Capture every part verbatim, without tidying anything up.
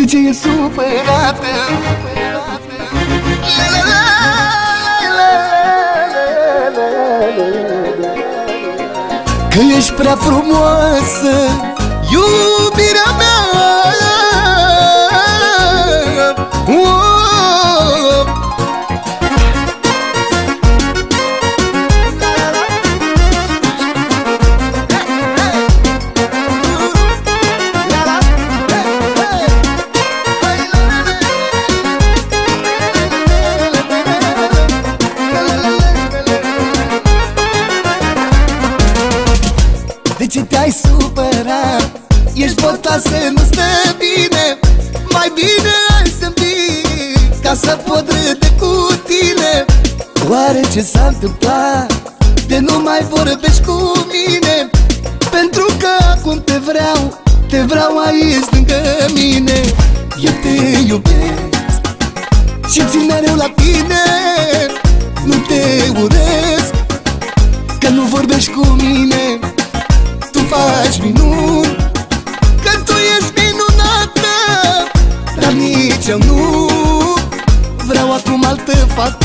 ce e supărată? Că ești prea frumoasă, iubirea mea. Oh! De ce te-ai supărat? Ești bătasă, nu stă bine. Mai bine hai să-mi vii, ca să pot râde cu tine. Oare ce s-a întâmplat? De nu mai vorbești cu mine? Pentru că acum te vreau, te vreau aici lângă mine. Eu te iubesc și țin mereu la tine. Nu te urăsc, că nu vorbești cu mine. Tu faci minuni, că tu ești minunată, dar nici eu nu vreau acum altă fată.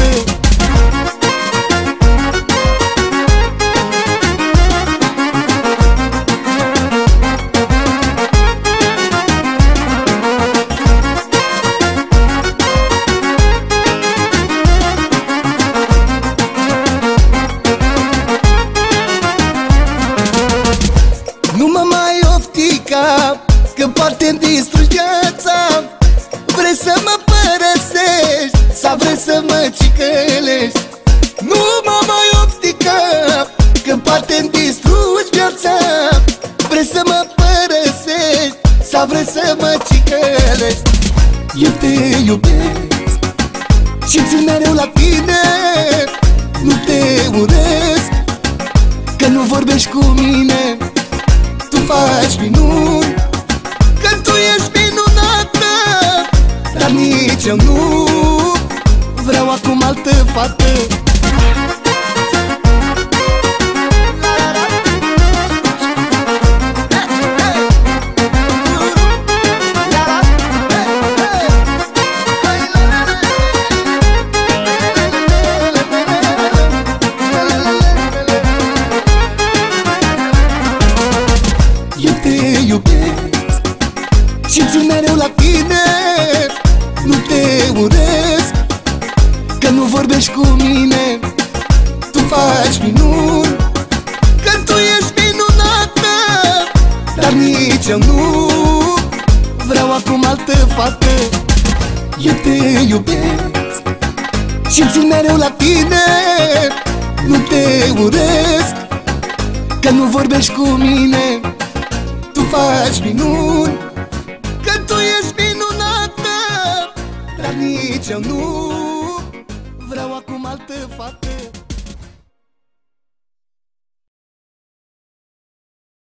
Nu mă mai ofti cap, că poate-mi distrugi viața. Vrei să mă părăsești sau vrei să mă cicălești? Nu mă mai ofti cap, că poate-mi distrugi viața. Vrei să mă părăsești sau vrei să mă cicălești? Eu te iubesc și țin mereu la tine. Nu te urăsc, că nu vorbești cu mine. Tu faci minuni, că tu ești minunată, dar nici eu nu vreau acum altă fată. Eu te iubesc și țin mereu la tine. Nu te urăsc, că nu vorbești cu mine. Tu faci minuni, că tu ești minunată, dar nici eu nu vreau acum altă fată. Eu te iubesc și țin mereu la tine. Nu te urăsc, că nu vorbești cu mine. Tu faci minuni, că tu ești minunată, dar nici eu nu vreau acum altă fată.